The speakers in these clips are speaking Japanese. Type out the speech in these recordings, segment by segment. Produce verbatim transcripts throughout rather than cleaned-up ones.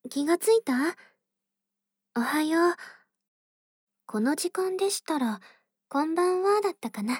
気がついた？おはよう。この時間でしたら、こんばんはだったかな。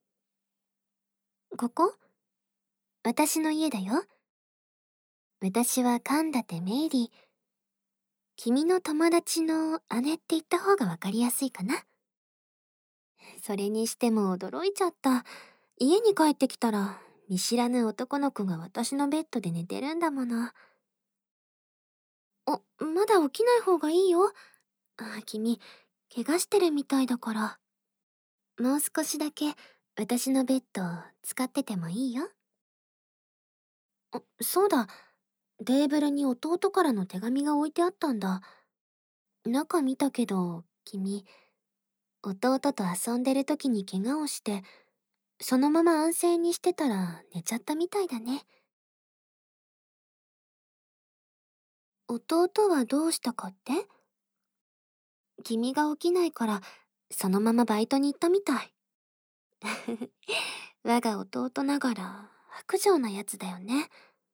ここ？私の家だよ。私は神田手メイリー。君の友達の姉って言った方がわかりやすいかな。それにしても驚いちゃった。家に帰ってきたら、見知らぬ男の子が私のベッドで寝てるんだもの。あ、まだ起きない方がいいよ。あ、君、怪我してるみたいだから。もう少しだけ私のベッド使っててもいいよ。あ、そうだ。テーブルに弟からの手紙が置いてあったんだ。中見たけど、君、弟と遊んでる時に怪我をして、そのまま安静にしてたら寝ちゃったみたいだね。弟はどうしたかって？君が起きないから、そのままバイトに行ったみたい。我が弟ながら、薄情なやつだよね。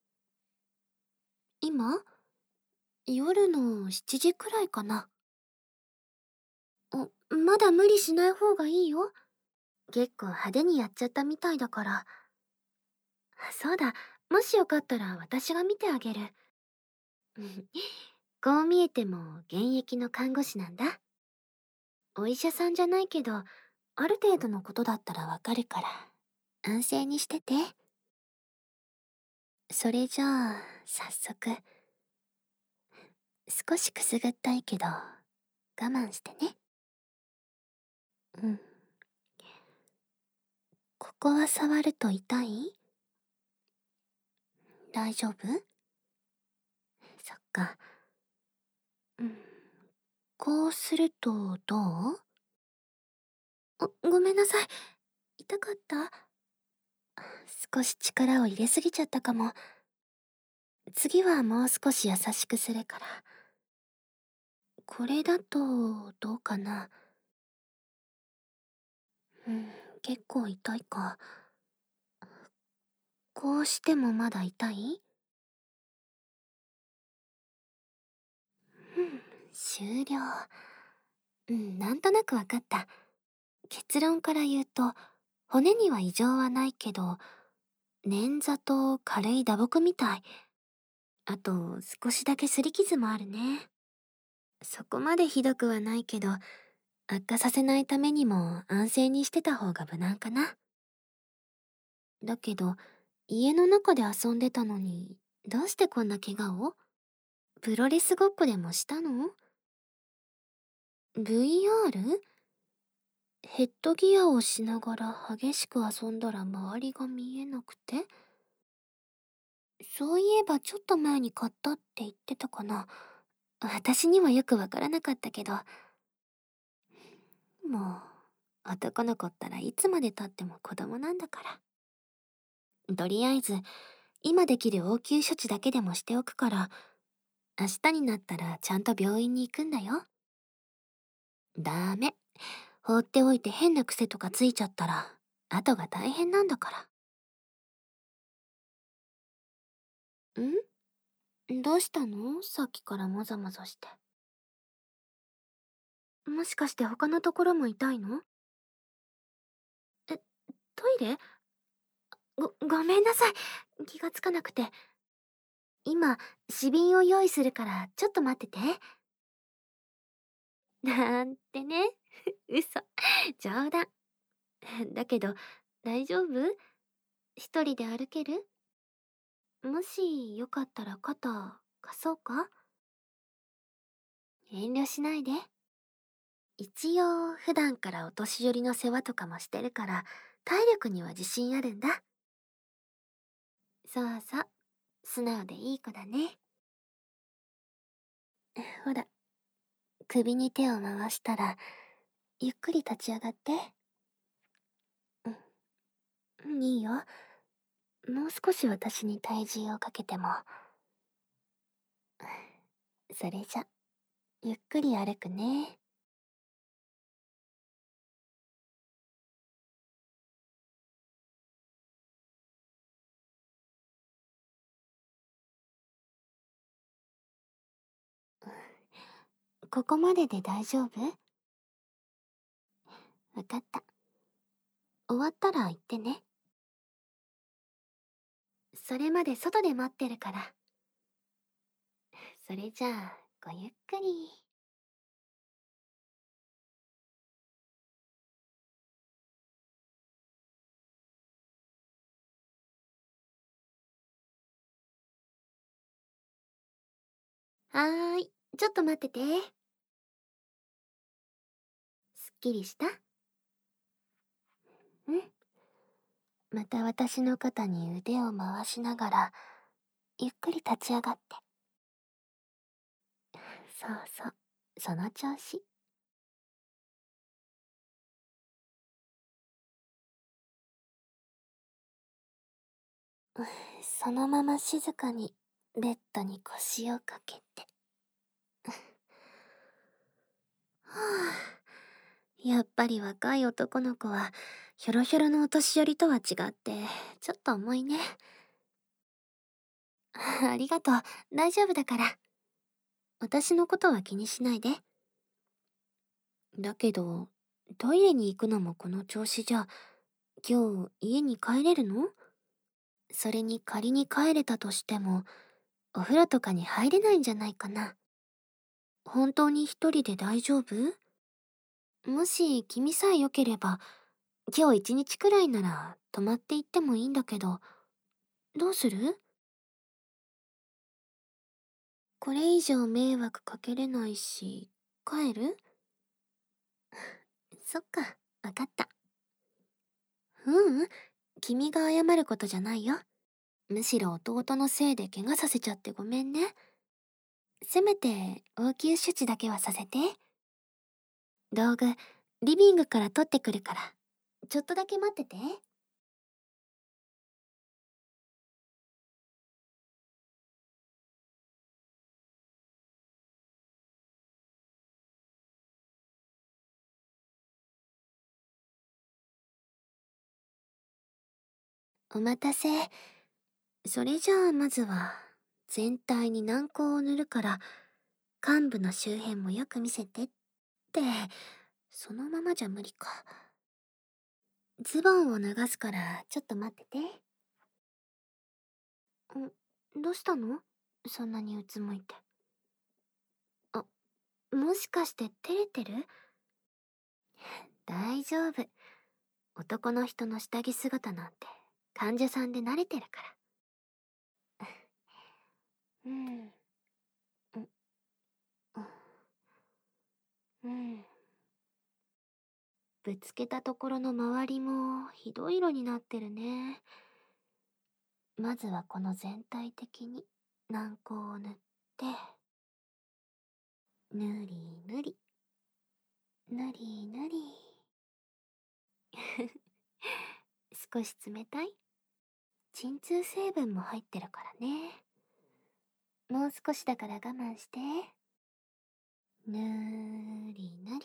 今？夜のしちじくらいかな。あ、まだ無理しない方がいいよ。結構派手にやっちゃったみたいだから。そうだ、もしよかったら私が見てあげる。こう見えても現役の看護師なんだ。お医者さんじゃないけど、ある程度のことだったらわかるから、安静にしてて。それじゃあ、早速。少しくすぐったいけど、我慢してね。うん。ここは触ると痛い？大丈夫？そっか。うん。こうするとどう？あ、ごめんなさい。痛かった？少し力を入れすぎちゃったかも。次はもう少し優しくするから。これだと、どうかな。うん、結構痛いか。こうしてもまだ痛い？うん、終了。うん、なんとなくわかった。結論から言うと、骨には異常はないけど、捻挫と軽い打撲みたい。あと、少しだけ擦り傷もあるね。そこまでひどくはないけど、悪化させないためにも安静にしてた方が無難かな。だけど、家の中で遊んでたのに、どうしてこんな怪我を？プロレスごっこでもしたの？ ブイアール？ ヘッドギアをしながら激しく遊んだら周りが見えなくて？そういえばちょっと前に買ったって言ってたかな。私にはよくわからなかったけど。もう、男の子ったらいつまで経っても子供なんだから。とりあえず、今できる応急処置だけでもしておくから、明日になったらちゃんと病院に行くんだよ。ダメ。放っておいて変な癖とかついちゃったら、後が大変なんだから。ん？どうしたの？さっきからもざもざして。もしかして他のところも痛いの？え、トイレ？ご、ごめんなさい。気がつかなくて。今、紙瓶を用意するからちょっと待ってて。なんてね。嘘。冗談。だけど、大丈夫？一人で歩ける？もしよかったら肩貸そうか？遠慮しないで。一応普段からお年寄りの世話とかもしてるから体力には自信あるんだ。そうそう。素直でいい子だね。ほら、首に手を回したらゆっくり立ち上がって。うん、いいよ。もう少し私に体重をかけても。それじゃ、ゆっくり歩くね。 ここまでで大丈夫？わかった。終わったら言ってね。それまで外で待ってるから。それじゃあ、ごゆっくり。はーい。ちょっと待ってて。すっきりした？うん。また私の肩に腕を回しながら、ゆっくり立ち上がって。そうそう。その調子。そのまま静かにベッドに腰をかけて。はあ、やっぱり若い男の子はひょろひょろのお年寄りとは違ってちょっと重いね。ありがとう。大丈夫だから。私のことは気にしないで。だけど、トイレに行くのもこの調子じゃ、今日家に帰れるの？それに仮に帰れたとしても、お風呂とかに入れないんじゃないかな。本当に一人で大丈夫？もし君さえ良ければ、今日一日くらいなら泊まって行ってもいいんだけど、どうする？これ以上迷惑かけれないし、帰る？そっか、わかった。ううん、君が謝ることじゃないよ。むしろ弟のせいで怪我させちゃってごめんね。せめて応急処置だけはさせて。道具、リビングから取ってくるから。ちょっとだけ待ってて。お待たせ。それじゃあまずは、全体に軟膏を塗るから、患部の周辺もよく見せてって、そのままじゃ無理か。ズボンを脱がすからちょっと待ってて。ん、どうしたの？そんなにうつむいて。あ、もしかして照れてる？大丈夫。男の人の下着姿なんて患者さんで慣れてるから。うん、うん、うん。ぶつけたところの周りもひどい色になってるね。まずはこの全体的に軟膏を塗って、ぬりぬり、ぬりぬり。少し冷たい？鎮痛成分も入ってるからね。もう少しだから我慢して。ぬりぬり、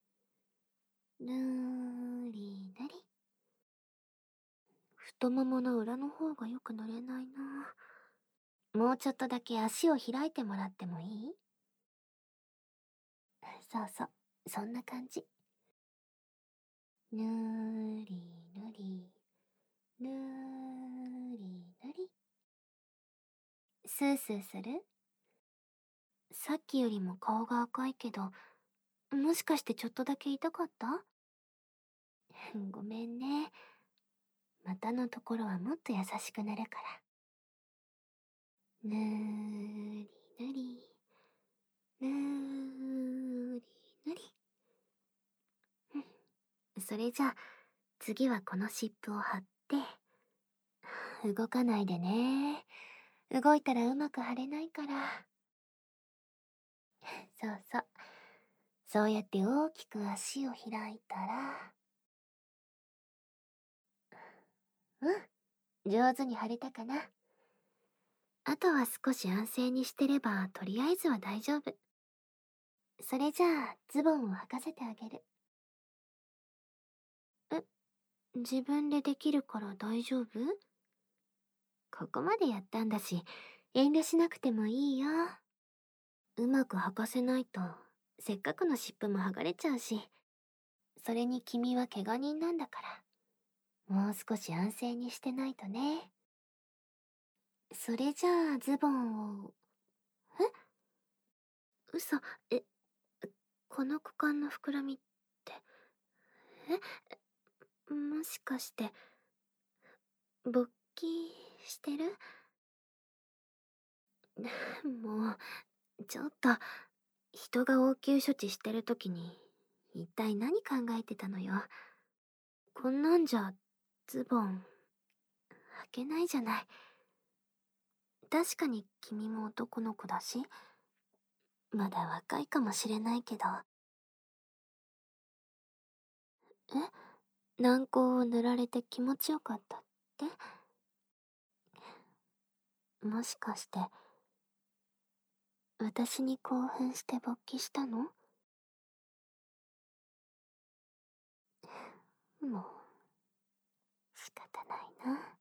ぬりぬり。太ももの裏の方がよく塗れないな。もうちょっとだけ足を開いてもらってもいい？そうそう、そんな感じ。ぬりぬり、ぬりぬり。スースーする？さっきよりも顔が赤いけど、もしかしてちょっとだけ痛かった？ごめんね。股のところはもっと優しくなるから。ぬーりぬり、ぬーりぬり。うん、それじゃあ、次はこの湿布を貼って、動かないでね。動いたらうまく貼れないから。そうそう。そうやって大きく足を開いたら、うん、上手に貼れたかな。あとは少し安静にしてれば、とりあえずは大丈夫。それじゃあ、ズボンを履かせてあげる。え、自分でできるから大丈夫？ここまでやったんだし、遠慮しなくてもいいよ。うまく履かせないとせっかくの湿布も剥がれちゃうし、それに君は怪我人なんだから、もう少し安静にしてないとね。それじゃあズボンを、え嘘、え、この股間の膨らみって、え、もしかして、勃起してる？もう、ちょっと、人が応急処置してる時に、一体何考えてたのよ。こんなんじゃ、ズボン、履けないじゃない。確かに君も男の子だし、まだ若いかもしれないけど。え、軟膏を塗られて気持ちよかったって？もしかして、私に興奮して勃起したの？もう、仕方ないな。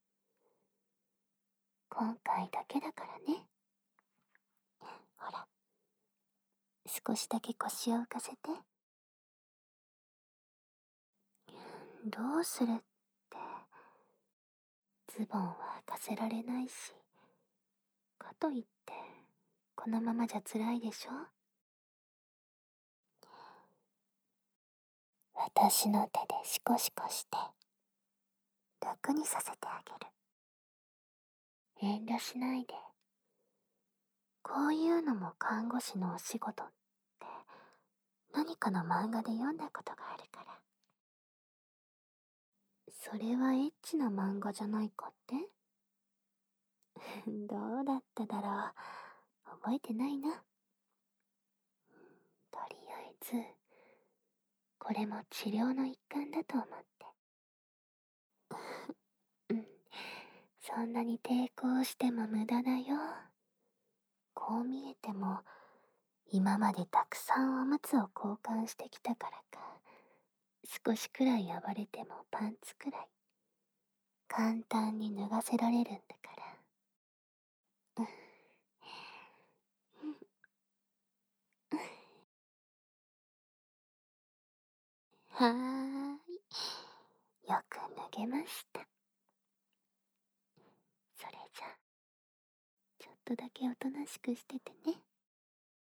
今回だけだからね。ほら、少しだけ腰を浮かせて。どうするって、ズボンは履かせられないし、かといって、このままじゃ辛いでしょ？私の手でシコシコして、楽にさせてあげる。遠慮しないで。こういうのも看護師のお仕事って、何かの漫画で読んだことがあるから。それはエッチな漫画じゃないかって？どうだっただろう。覚えてないな。とりあえず、これも治療の一環だと思って。うん。そんなに抵抗しても無駄だよ。こう見えても、今までたくさんおむつを交換してきたからか、少しくらい暴れてもパンツくらい、簡単に脱がせられるんだから。はーい。よく脱げました。それじゃ、ちょっとだけおとなしくしててね。